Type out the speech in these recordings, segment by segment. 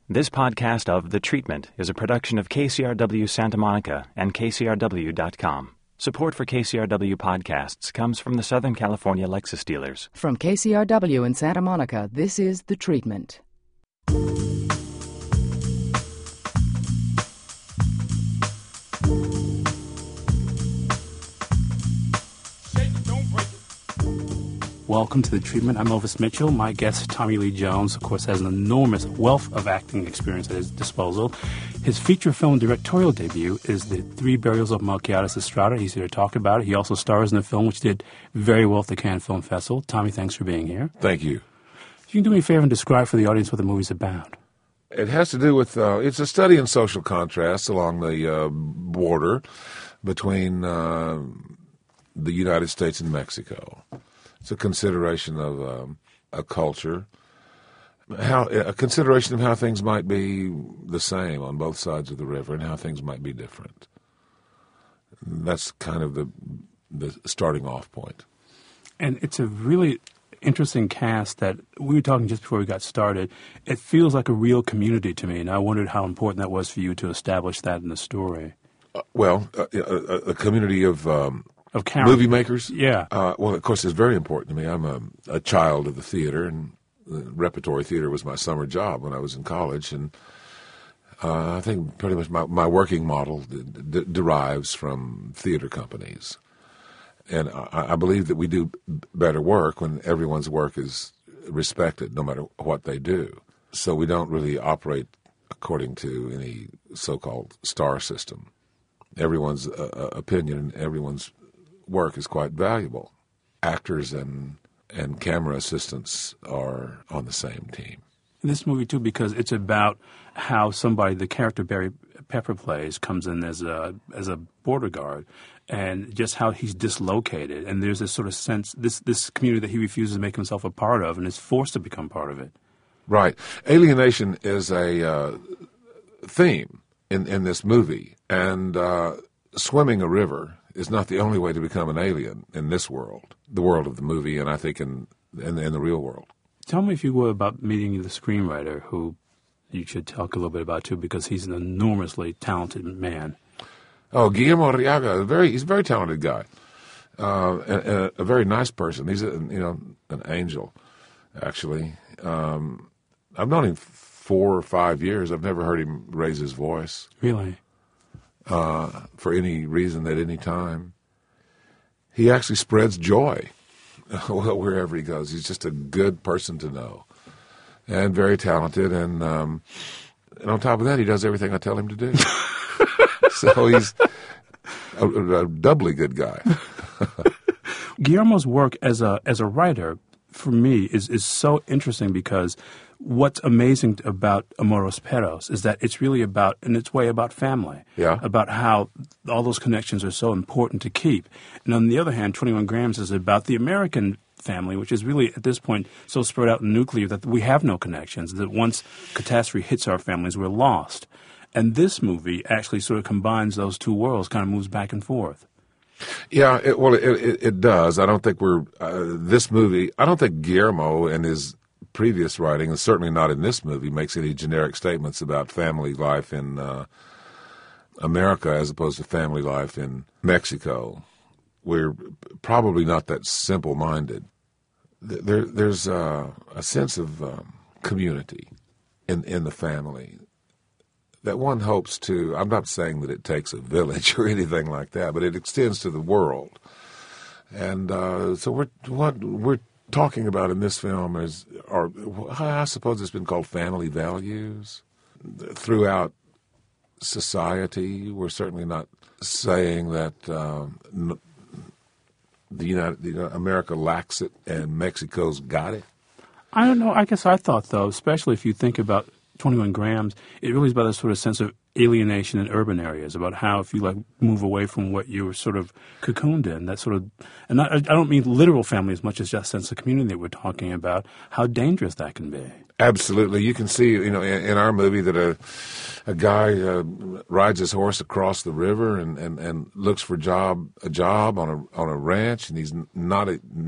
This podcast of The Treatment is a production of KCRW Santa Monica and KCRW.com. Support for KCRW podcasts comes from the Southern California Lexus dealers. From KCRW in Santa Monica, this is The Treatment. Welcome to The Treatment. I'm Elvis Mitchell. My guest, Tommy Lee Jones, of course, has an enormous wealth of acting experience at his disposal. His feature film directorial debut is The Three Burials of Melquiades Estrada. He's here to talk about it. He also stars in a film which did very well at the Cannes Film Festival. Tommy, thanks for being here. Thank you. You can do me a favor and describe for the audience what the movie's about. It has to do with, it's a study in social contrasts along the border between the United States and Mexico. It's a consideration of a culture, a consideration of how things might be the same on both sides of the river and how things might be different. That's kind of the starting off point. And it's a really interesting cast that we were talking just before we got started. It feels like a real community to me, and I wondered how important that was for you to establish that in the story. A community of movie makers? Yeah. Well, of course, it's very important to me. I'm a child of the theater, and repertory theater was my summer job when I was in college. And I think pretty much my working model derives from theater companies. And I believe that we do better work when everyone's work is respected, no matter what they do. So we don't really operate according to any so-called star system. Everyone's opinion and everyone's work is quite valuable. Actors and camera assistants are on the same team. In this movie, too, because it's about how somebody, the character Barry Pepper plays, comes in as a border guard, and just how he's dislocated. And there's this sort of sense, this community that he refuses to make himself a part of and is forced to become part of it. Right. Alienation is a theme in this movie. And swimming a river is not the only way to become an alien in this world, the world of the movie, and I think in the real world. Tell me, if you would, about meeting the screenwriter, who you should talk a little bit about, too, because he's an enormously talented man. Oh, Guillermo Arriaga, he's a very talented guy, and a very nice person. He's an angel, actually. I've known him 4 or 5 years. I've never heard him raise his voice. Really? For any reason at any time. He actually spreads joy wherever he goes. He's just a good person to know, and very talented. And on top of that, he does everything I tell him to do. So he's a doubly good guy. Guillermo's work as a writer, for me, is so interesting, because what's amazing about Amores Perros is that it's really about, in its way, about family. Yeah. About how all those connections are so important to keep. And on the other hand, 21 Grams is about the American family, which is really, at this point, so spread out and nuclear that we have no connections, that once catastrophe hits our families, we're lost. And this movie actually sort of combines those two worlds, kind of moves back and forth. Yeah, it does. I don't think this movie, I don't think Guillermo and his previous writing, and certainly not in this movie, makes any generic statements about family life in America as opposed to family life in Mexico. We're probably not that simple-minded. There's a sense of community in the family that one hopes to. I'm not saying that it takes a village or anything like that, but it extends to the world. And so what we're talking about in this film I suppose it's been called family values throughout society. We're certainly not saying that America lacks it and Mexico's got it. I don't know. I guess I thought, though, especially if you think about 21 Grams, it really is about a sort of sense of alienation in urban areas, about how if you move away from what you were sort of cocooned in, that sort of, and I don't mean literal family as much as just sense of community that we're talking about, how dangerous that can be. Absolutely. You can see, in our movie that a guy rides his horse across the river and looks for a job on a ranch, and he's not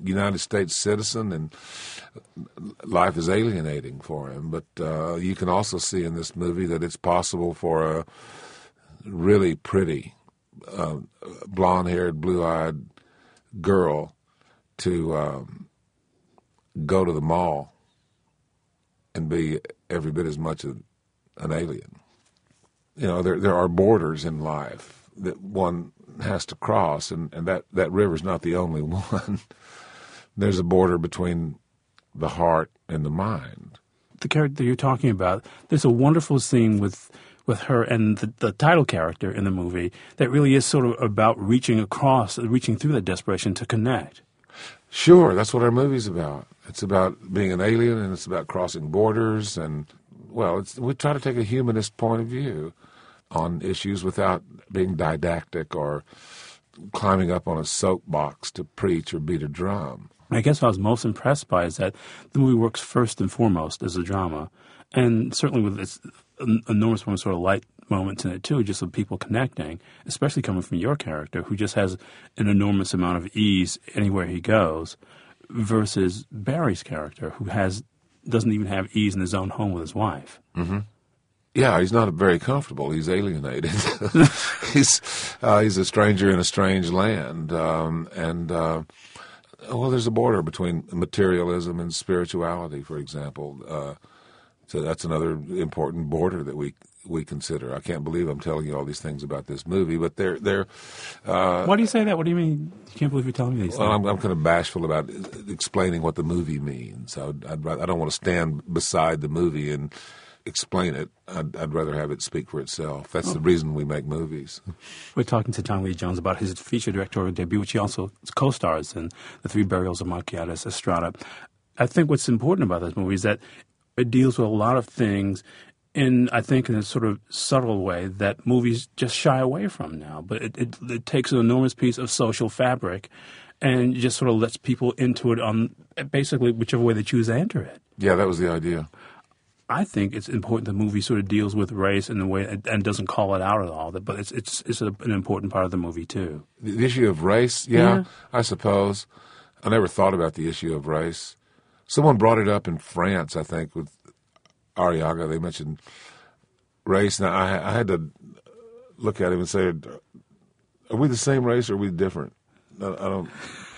United States citizen, and life is alienating for him. But you can also see in this movie that it's possible for a really pretty, blonde-haired, blue-eyed girl to go to the mall and be every bit as much an alien. You know, there are borders in life that one has to cross, and that river's not the only one. There's a border between the heart and the mind. The character you're talking about, there's a wonderful scene with her and the title character in the movie that really is sort of about reaching through that desperation to connect. Sure, that's what our movie's about. It's about being an alien, and it's about crossing borders, and, well, we try to take a humanist point of view on issues without being didactic or climbing up on a soapbox to preach or beat a drum. I guess what I was most impressed by is that the movie works first and foremost as a drama, and certainly with its enormous sort of light moments in it too, just of people connecting, especially coming from your character, who just has an enormous amount of ease anywhere he goes, versus Barry's character, who doesn't even have ease in his own home with his wife. Mm-hmm. Yeah, he's not very comfortable. He's alienated. He's a stranger in a strange land, well, there's a border between materialism and spirituality, for example. So that's another important border that we consider. I can't believe I'm telling you all these things about this movie, but they're. Why do you say that? What do you mean? You can't believe you're telling me these things? Well, I'm kind of bashful about explaining what the movie means. I don't want to stand beside the movie and explain it. I'd rather have it speak for itself. That's the reason we make movies. We're talking to Tommy Lee Jones about his feature directorial debut, which he also co-stars in, The Three Burials of Marciatus Estrada. I think what's important about this movie is that it deals with a lot of things in a sort of subtle way that movies just shy away from now. But it takes an enormous piece of social fabric and just sort of lets people into it on basically whichever way they choose to enter it. Yeah, that was the idea. I think it's important the movie sort of deals with race in the way and doesn't call it out at all. But it's an important part of the movie too. The issue of race, yeah, I suppose. I never thought about the issue of race. Someone brought it up in France, I think, with Arriaga. They mentioned race. Now I had to look at him and say, "Are we the same race or are we different?" I don't.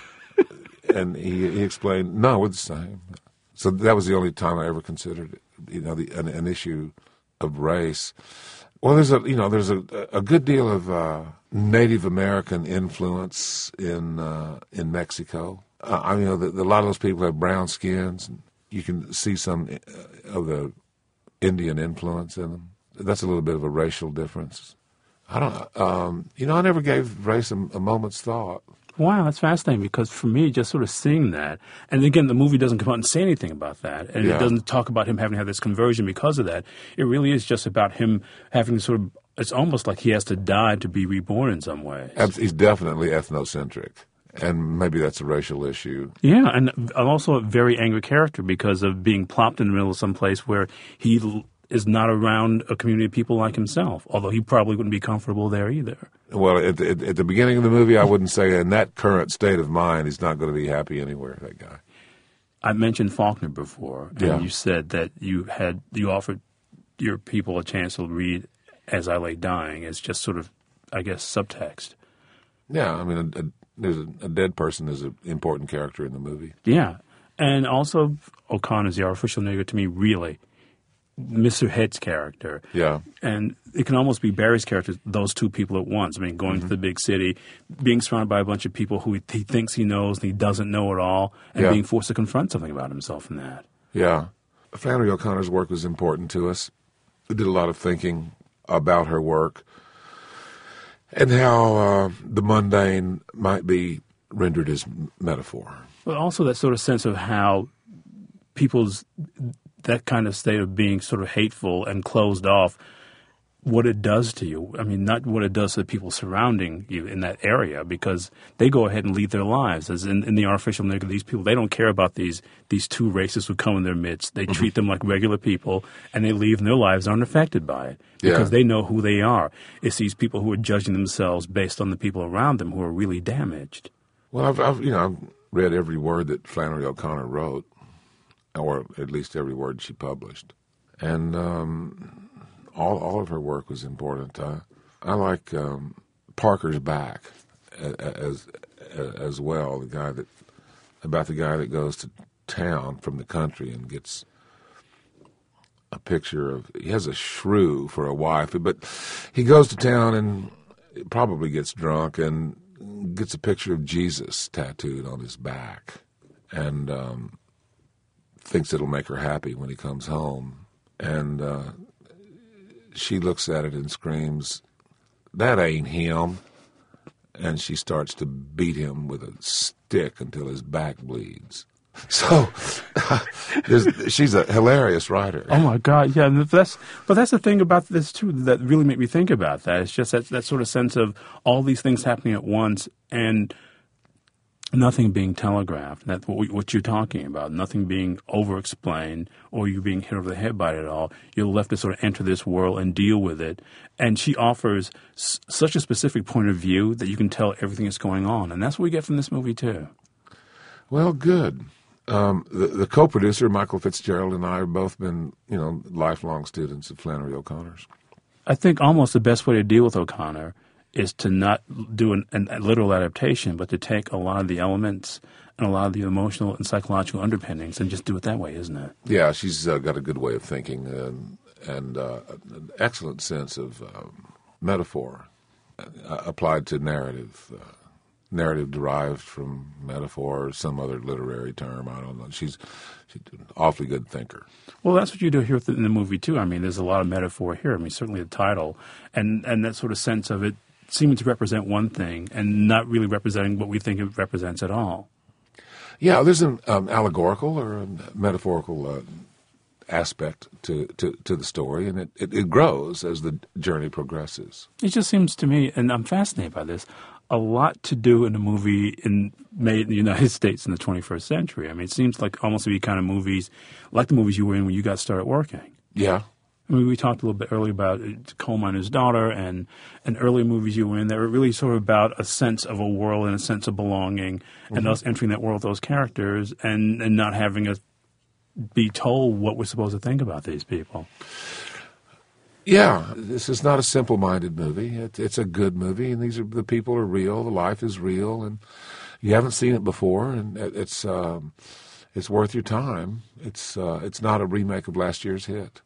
And he explained, "No, we're the same." So that was the only time I ever considered it. An issue of race. Well, there's a good deal of Native American influence in Mexico. A lot of those people have brown skins. And you can see some of the Indian influence in them. That's a little bit of a racial difference. I never gave race a moment's thought. Wow, that's fascinating, because for me, just sort of seeing that, and again, the movie doesn't come out and say anything about that, and it doesn't talk about him having to have this conversion because of that. It really is just about him having sort of, it's almost like he has to die to be reborn in some ways. He's definitely ethnocentric, and maybe that's a racial issue. Yeah, and also a very angry character because of being plopped in the middle of some place where he is not around a community of people like himself, although he probably wouldn't be comfortable there either. Well, at the beginning of the movie, I wouldn't say in that current state of mind, he's not going to be happy anywhere, that guy. I mentioned Faulkner before, and you said that you offered your people a chance to read As I Lay Dying as just sort of, I guess, subtext. Yeah, I mean, there's a dead person is an important character in the movie. Yeah, and also O'Connor's the artificial nigger to me, really. Mr. Head's character. Yeah. And it can almost be Barry's character, those two people at once. I mean, going to the big city, being surrounded by a bunch of people who he thinks he knows and he doesn't know at all, and being forced to confront something about himself in that. Yeah. Flannery O'Connor's work was important to us. We did a lot of thinking about her work and how the mundane might be rendered as metaphor. But also that sort of sense of how people's that kind of state of being sort of hateful and closed off, what it does to you. I mean, not what it does to the people surrounding you in that area, because they go ahead and lead their lives. As in the artificial nigger, these people, they don't care about these two races who come in their midst. They treat them like regular people, and they leave, and their lives aren't affected by it because they know who they are. It's these people who are judging themselves based on the people around them who are really damaged. Well, I've read every word that Flannery O'Connor wrote, or at least every word she published. And all of her work was important. I like Parker's Back as well, about the guy that goes to town from the country and gets a picture of, he has a shrew for a wife, but he goes to town and probably gets drunk and gets a picture of Jesus tattooed on his back, and thinks it'll make her happy when he comes home. And she looks at it and screams, "That ain't him." And she starts to beat him with a stick until his back bleeds. So she's a hilarious writer. Oh my God, yeah. And that's the thing about this too that really made me think about that. It's just that sort of sense of all these things happening at once and nothing being telegraphed. That's what you're talking about. Nothing being over-explained or you being hit over the head by it at all. You're left to sort of enter this world and deal with it. And she offers such a specific point of view that you can tell everything that's going on. And that's what we get from this movie too. Well, good. The co-producer, Michael Fitzgerald, and I have both been, lifelong students of Flannery O'Connor's. I think almost the best way to deal with O'Connor is to not do a literal adaptation, but to take a lot of the elements and a lot of the emotional and psychological underpinnings and just do it that way, isn't it? Yeah, she's got a good way of thinking and an excellent sense of metaphor applied to narrative. Narrative derived from metaphor or some other literary term. I don't know. She's an awfully good thinker. Well, that's what you do here in the movie, too. I mean, there's a lot of metaphor here. I mean, certainly the title and that sort of sense of it seeming to represent one thing and not really representing what we think it represents at all. Yeah, there's an allegorical or a metaphorical aspect to the story, and it grows as the journey progresses. It just seems to me, and I'm fascinated by this, a lot to do in a movie made in the United States in the 21st century. I mean, it seems like almost to be kind of movies like the movies you were in when you got started working. Yeah. I mean, we talked a little bit earlier about Coal Miner's Daughter and earlier movies you were in that were really sort of about a sense of a world and a sense of belonging and us entering that world with those characters and not having us be told what we're supposed to think about these people. Yeah, this is not a simple-minded movie. It's a good movie, and the people are real. The life is real, and you haven't seen it before, and it's worth your time. It's not a remake of last year's hit.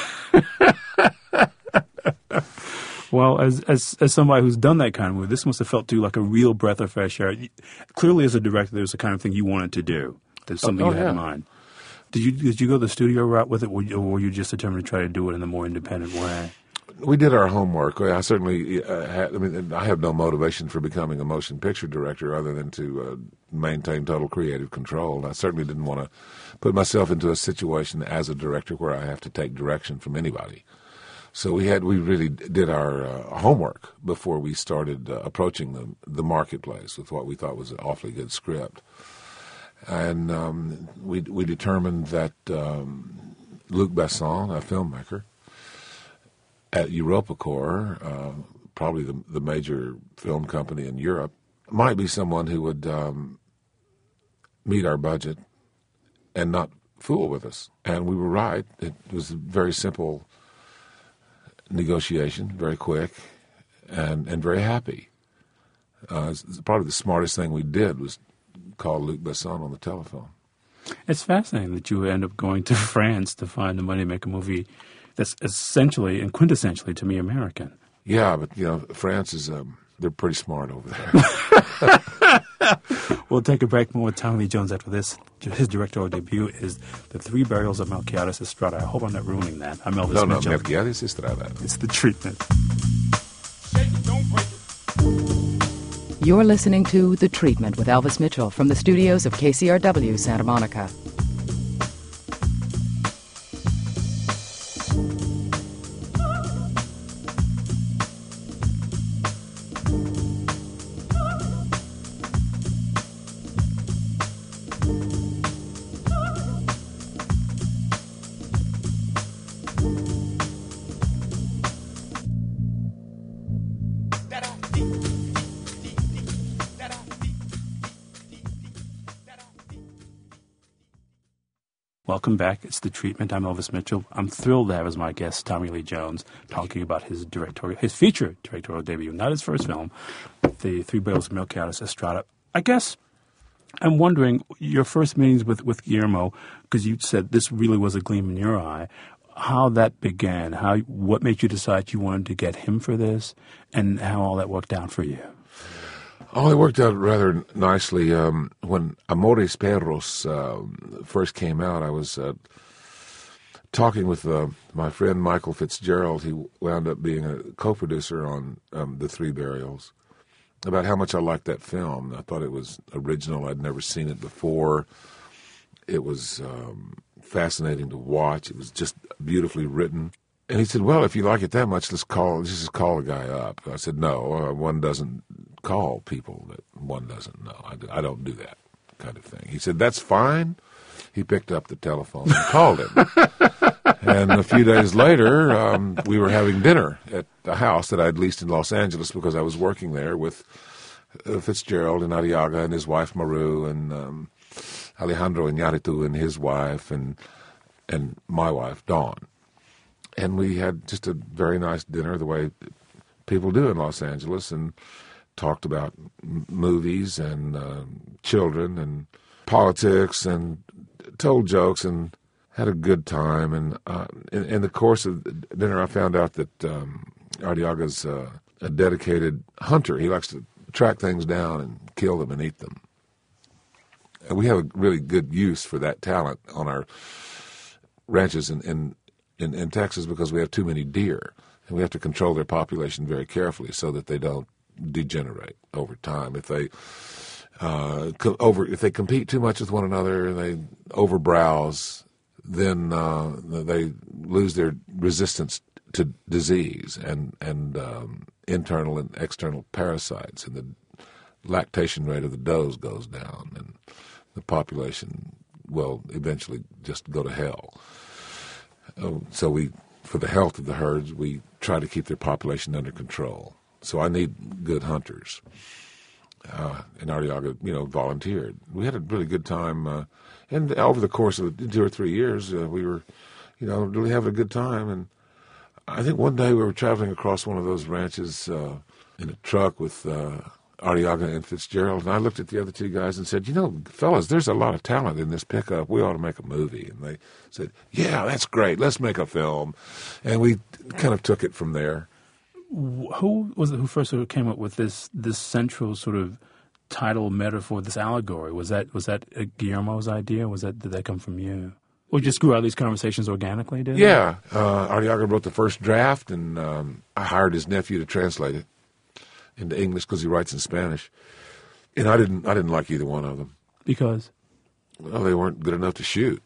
Well, as somebody who's done that kind of movie, this must have felt to you like a real breath of fresh air. Clearly, as a director, there's the kind of thing you wanted to do. There's something you had in mind. Did you go the studio route with it, or were you just determined to try to do it in a more independent way? We did our homework. I certainly I have no motivation for becoming a motion picture director other than to maintain total creative control. And I certainly didn't want to put myself into a situation as a director where I have to take direction from anybody. So we really did our homework before we started approaching the marketplace with what we thought was an awfully good script. And we determined that Luc Besson, a filmmaker, at EuropaCorp, probably the major film company in Europe, might be someone who would meet our budget and not fool with us. And we were right. It was a very simple negotiation, very quick, and very happy. Probably the smartest thing we did was call Luc Besson on the telephone. It's fascinating that you end up going to France to find the money to make a movie that's essentially and quintessentially, to me, American. Yeah, but, France is, they're pretty smart over there. We'll take a break. More with Tommy Lee Jones after this. His directorial debut is The Three Burials of Melquiades Estrada. I hope I'm not ruining that. I'm Elvis Mitchell. No, Melquiades Estrada. It's The Treatment. Shake it, don't break it. You're listening to The Treatment with Elvis Mitchell from the studios of KCRW Santa Monica. Welcome back. It's The Treatment. I'm Elvis Mitchell. I'm thrilled to have as my guest Tommy Lee Jones talking about his feature directorial debut, not his first film, The Three Barrels of Melquiades Estrada. I guess I'm wondering, your first meetings with Guillermo, because you said this really was a gleam in your eye, how that began, what made you decide you wanted to get him for this, and how all that worked out for you. Oh, it worked out rather nicely. When Amores Perros first came out, I was talking with my friend Michael Fitzgerald. He wound up being a co-producer on The Three Burials, about how much I liked that film. I thought it was original. I'd never seen it before. It was fascinating to watch. It was just beautifully written. And he said, well, if you like it that much, let's just call a guy up. I said, no, one doesn't call people that one doesn't know. I don't do that kind of thing. He said, that's fine. He picked up the telephone and called him. And a few days later, we were having dinner at a house that I'd leased in Los Angeles because I was working there with Fitzgerald and Arriaga and his wife Maru and Alejandro Iñárritu and his wife and my wife, Dawn. And we had just a very nice dinner, the way people do in Los Angeles, and talked about movies and children and politics and told jokes and had a good time. And in the course of the dinner, I found out that Arriaga's a dedicated hunter. He likes to track things down and kill them and eat them. And we have a really good use for that talent on our ranches in Texas because we have too many deer. And we have to control their population very carefully so that they don't degenerate over time. If they compete too much with one another, they overbrowse, then they lose their resistance to disease and internal and external parasites, and the lactation rate of the does goes down, and the population will eventually just go to hell. So for the health of the herds, we try to keep their population under control. So I need good hunters. And Arriaga, volunteered. We had a really good time. And over the course of 2 or 3 years, we were, really having a good time. And I think one day we were traveling across one of those ranches in a truck with Arriaga and Fitzgerald. And I looked at the other two guys and said, fellas, there's a lot of talent in this pickup. We ought to make a movie. And they said, yeah, that's great. Let's make a film. And we kind of took it from there. Who was it who first sort of came up with this central sort of title metaphor, this allegory? Was that Guillermo's idea? Did that come from you? Or just grew out of these conversations organically, did it? Yeah. Arriaga wrote the first draft, and I hired his nephew to translate it into English because he writes in Spanish. And I didn't like either one of them. Because? Well, they weren't good enough to shoot.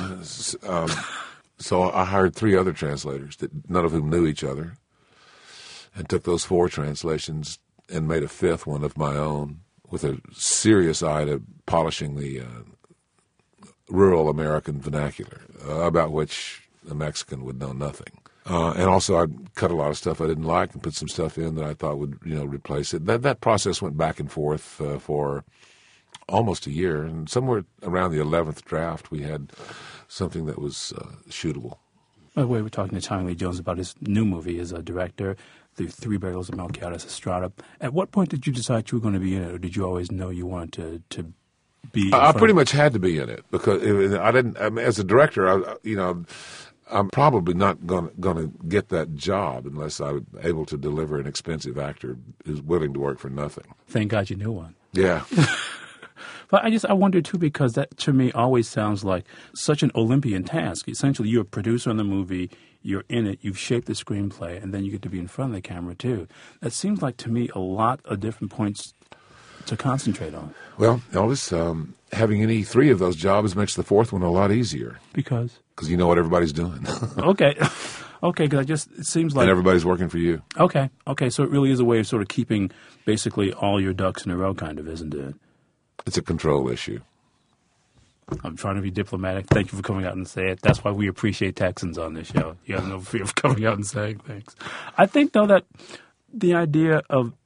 So I hired 3 other translators, none of whom knew each other, and took those 4 translations and made a 5th one of my own with a serious eye to polishing the rural American vernacular, about which a Mexican would know nothing. And also I cut a lot of stuff I didn't like and put some stuff in that I thought would, replace it. That process went back and forth for almost a year, and somewhere around the 11th draft we had something that was shootable. By the way, we're talking to Tommy Lee Jones about his new movie as a director, The Three Barrels of Melquiades Estrada. At what point did you decide you were going to be in it, or did you always know you wanted to be in I pretty much had to be in it because I didn't. As a director, I'm probably not going to get that job unless I'm able to deliver an expensive actor who's willing to work for nothing. Thank God you knew one. Yeah. But I wonder, too, because that, to me, always sounds like such an Olympian task. Essentially, you're a producer on the movie, you're in it, you've shaped the screenplay, and then you get to be in front of the camera, too. That seems like, to me, a lot of different points to concentrate on. Well, Elvis, having any 3 of those jobs makes the 4th one a lot easier. Because? Because you know what everybody's doing. Okay. Okay, because it seems like... And everybody's working for you. Okay, so it really is a way of sort of keeping basically all your ducks in a row, kind of, isn't it? It's a control issue. I'm trying to be diplomatic. Thank you for coming out and saying it. That's why we appreciate Texans on this show. You have no fear of coming out and saying things. I think, though, that the idea of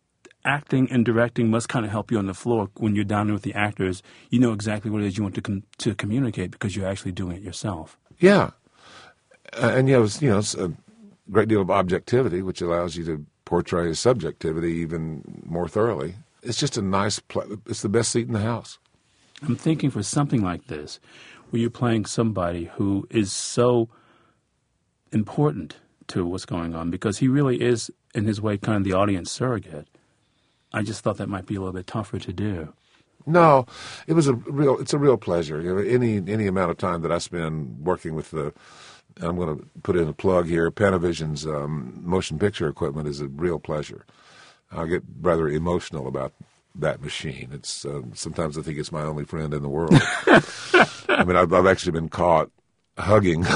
acting and directing must kind of help you on the floor when you're down there with the actors. You know exactly what it is you want to communicate because you're actually doing it yourself. Yeah. And it's a great deal of objectivity, which allows you to portray subjectivity even more thoroughly. It's just a nice it's the best seat in the house. I'm thinking for something like this, where you're playing somebody who is so important to what's going on, because he really is, in his way, kind of the audience surrogate. I just thought that might be a little bit tougher to do. No, it's a real pleasure. Any amount of time that I spend working with I'm going to put in a plug here, Panavision's motion picture equipment is a real pleasure. I get rather emotional about that machine. It's sometimes I think it's my only friend in the world. I mean, I've actually been caught hugging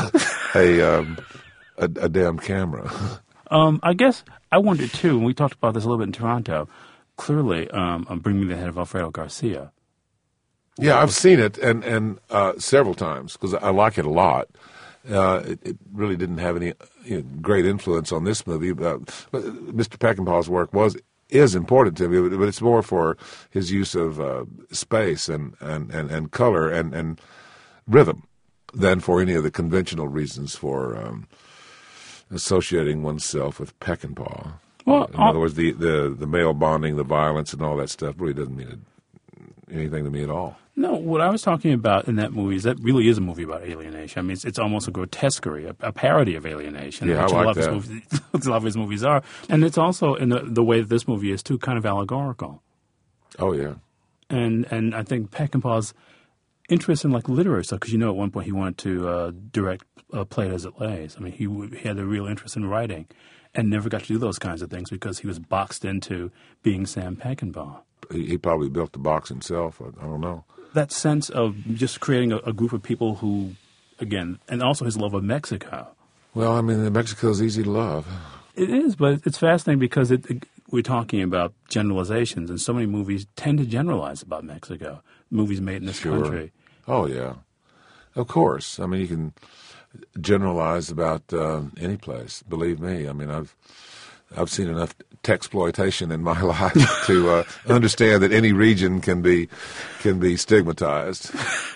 a damn camera. I guess I wondered too, and we talked about this a little bit in Toronto. Clearly, Bring Me the Head of Alfredo Garcia. Yeah, I've seen it and several times because I like it a lot. It really didn't have any great influence on this movie, but Mr. Peckinpah's work is important to me, but it's more for his use of space and color and rhythm than for any of the conventional reasons for associating oneself with Peckinpah. Well, in other words, the male bonding, the violence, and all that stuff really doesn't mean anything to me at all. No, what I was talking about in that movie is that really is a movie about alienation. I mean, it's almost a grotesquerie, a parody of alienation. Yeah, I like that. A lot of his movies are. And it's also, in the way that this movie is, too, kind of allegorical. Oh, yeah. And I think Peckinpah's interest in, literary stuff, because, at one point he wanted to direct Play It As It Lays. I mean, he had a real interest in writing and never got to do those kinds of things because he was boxed into being Sam Peckinpah. He probably built the box himself. I don't know. That sense of just creating a group of people who, again, and also his love of Mexico. Well, I mean, Mexico is easy to love. It is, but it's fascinating because we're talking about generalizations, and so many movies tend to generalize about Mexico, movies made in this country. Oh, yeah. Of course. I mean, you can generalize about any place, believe me. I mean, I've seen enough texploitation in my life to understand that any region can be stigmatized.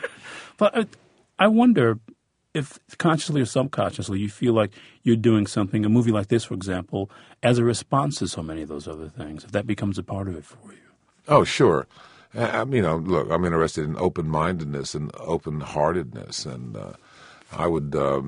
But I wonder if consciously or subconsciously you feel like you're doing something, a movie like this, for example, as a response to so many of those other things, if that becomes a part of it for you. Oh, sure. Look, I'm interested in open-mindedness and open-heartedness, and I would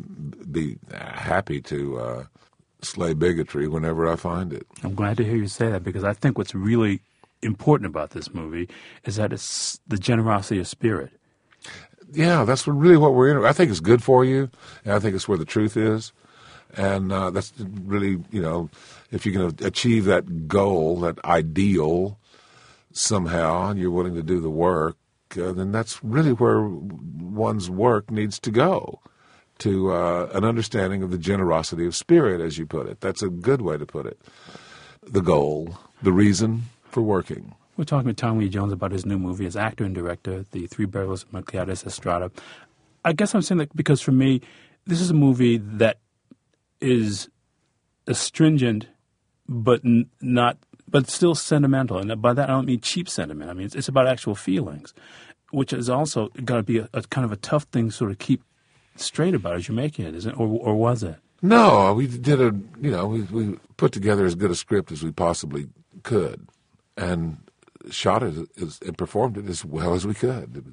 be happy to slay bigotry whenever I find it. I'm glad to hear you say that, because I think what's really important about this movie is that it's the generosity of spirit. Yeah, that's really what we're in. I think it's good for you, and I think it's where the truth is. And that's really, if you can achieve that goal, that ideal somehow, and you're willing to do the work, then that's really where one's work needs to go, to an understanding of the generosity of spirit, as you put it. That's a good way to put it. The goal, the reason for working. We're talking with Tommy Lee Jones about his new movie as actor and director, The Three Barrels of Melquiades Estrada. I guess I'm saying that because for me, this is a movie that is astringent, but still sentimental. And by that, I don't mean cheap sentiment. I mean, it's about actual feelings, which is also got to be a kind of a tough thing to sort of keep straight about as you're making it, isn't it? Or was it? No, we did we put together as good a script as we possibly could, and shot it and performed it as well as we could.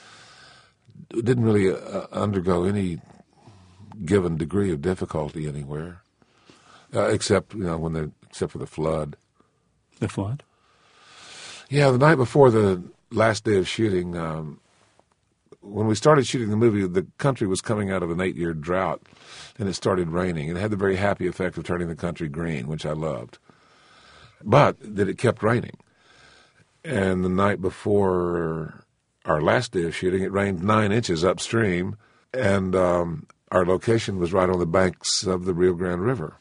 It didn't really undergo any given degree of difficulty anywhere, except for the flood. The flood? Yeah, the night before the last day of shooting, when we started shooting the movie, the country was coming out of an 8-year drought, and it started raining. It had the very happy effect of turning the country green, which I loved. But that it kept raining. And the night before our last day of shooting, it rained 9 inches upstream, and our location was right on the banks of the Rio Grande River.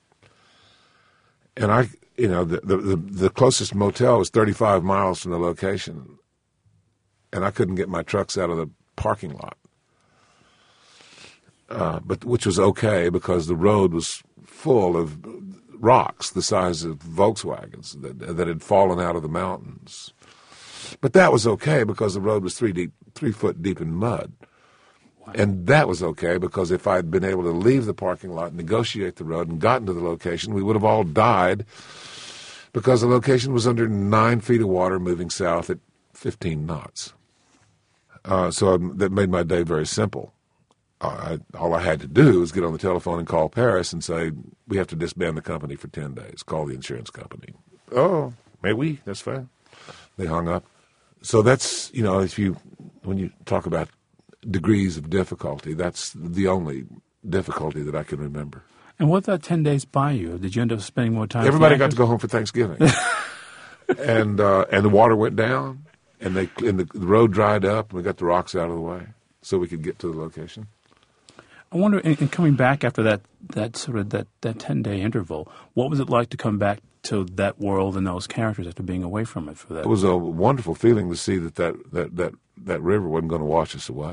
And the closest motel was 35 miles from the location, and I couldn't get my trucks out of the parking lot. But which was okay because the road was full of rocks the size of Volkswagens that had fallen out of the mountains. But that was okay because the road was 3 foot deep in mud. Wow. And that was okay because if I'd been able to leave the parking lot, negotiate the road, and gotten to the location, we would have all died because the location was under 9 feet of water moving south at 15 knots. So that made my day very simple. All I had to do was get on the telephone and call Paris and say, we have to disband the company for 10 days. Call the insurance company. Oh, may we? That's fine. They hung up. So that's, when you talk about degrees of difficulty, that's the only difficulty that I can remember. And what did that 10 days buy you? Did you end up spending more time? Everybody got to go home for Thanksgiving. and the water went down, and the road dried up, and we got the rocks out of the way so we could get to the location. I wonder, in coming back after that 10-day interval, what was it like to come back to that world and those characters after being away from it for that? It was a wonderful feeling to see that river wasn't going to wash us away.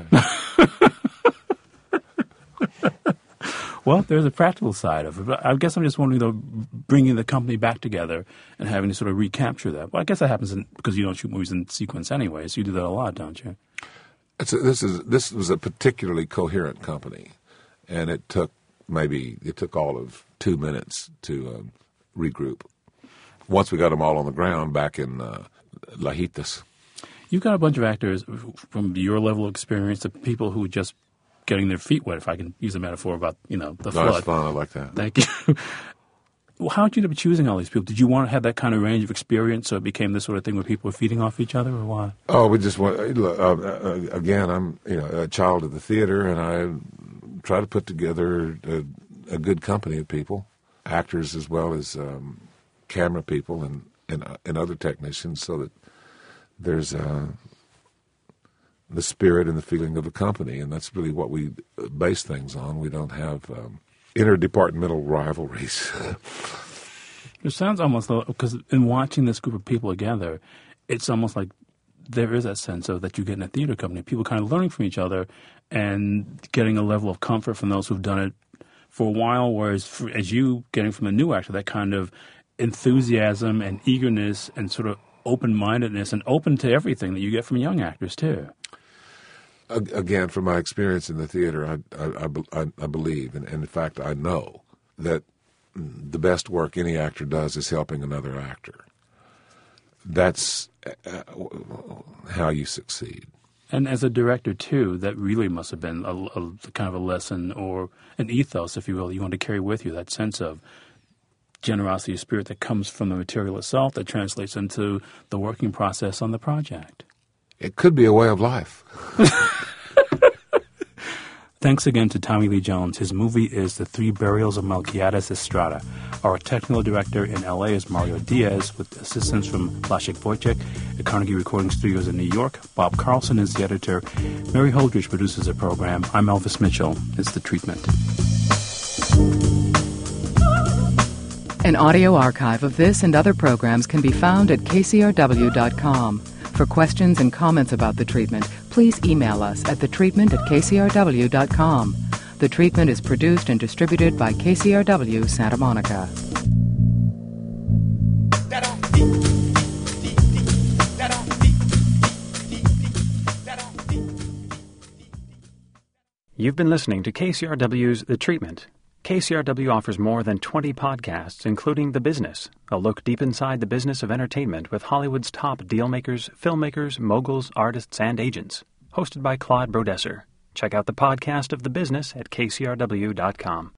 Well, there's a practical side of it. But I guess I'm just wondering, though, bringing the company back together and having to sort of recapture that. Well, I guess that happens because you don't shoot movies in sequence anyway, so you do that a lot, don't you? This was a particularly coherent company, and it took all of 2 minutes to regroup. Once we got them all on the ground back in Lajitas. You've got a bunch of actors from your level of experience, the people who are just getting their feet wet, if I can use a metaphor about, the flood. That's fun. I like that. Thank you. How did you end up choosing all these people? Did you want to have that kind of range of experience so it became this sort of thing where people were feeding off each other, or why? Oh, we just want, again, I'm a child of the theater, and I try to put together a good company of people, actors as well as camera people and other technicians, so that there's the spirit and the feeling of a company, and that's really what we base things on. We don't have interdepartmental rivalries. It sounds almost like, because in watching this group of people together, it's almost like there is that sense of that you get in a theater company, people kind of learning from each other and getting a level of comfort from those who've done it for a while, whereas as you getting from a new actor, that kind of enthusiasm and eagerness and sort of open-mindedness and open to everything that you get from young actors too. Again, from my experience in the theater, I believe, and in fact I know, that the best work any actor does is helping another actor. That's how you succeed. And as a director, too, that really must have been a kind of a lesson or an ethos, if you will, you want to carry with you, that sense of generosity of spirit that comes from the material itself that translates into the working process on the project. It could be a way of life. Thanks again to Tommy Lee Jones. His movie is The Three Burials of Melquiades Estrada. Our technical director in L.A. is Mario Diaz, with assistance from Leszek Wojcik at Carnegie Recording Studios in New York. Bob Carlson is the editor. Mary Holdridge produces the program. I'm Elvis Mitchell. It's The Treatment. An audio archive of this and other programs can be found at kcrw.com. For questions and comments about The Treatment, please email us at thetreatment@kcrw.com. The Treatment is produced and distributed by KCRW Santa Monica. You've been listening to KCRW's The Treatment. KCRW offers more than 20 podcasts, including The Business, a look deep inside the business of entertainment with Hollywood's top dealmakers, filmmakers, moguls, artists, and agents. Hosted by Claude Brodesser. Check out the podcast of The Business at kcrw.com.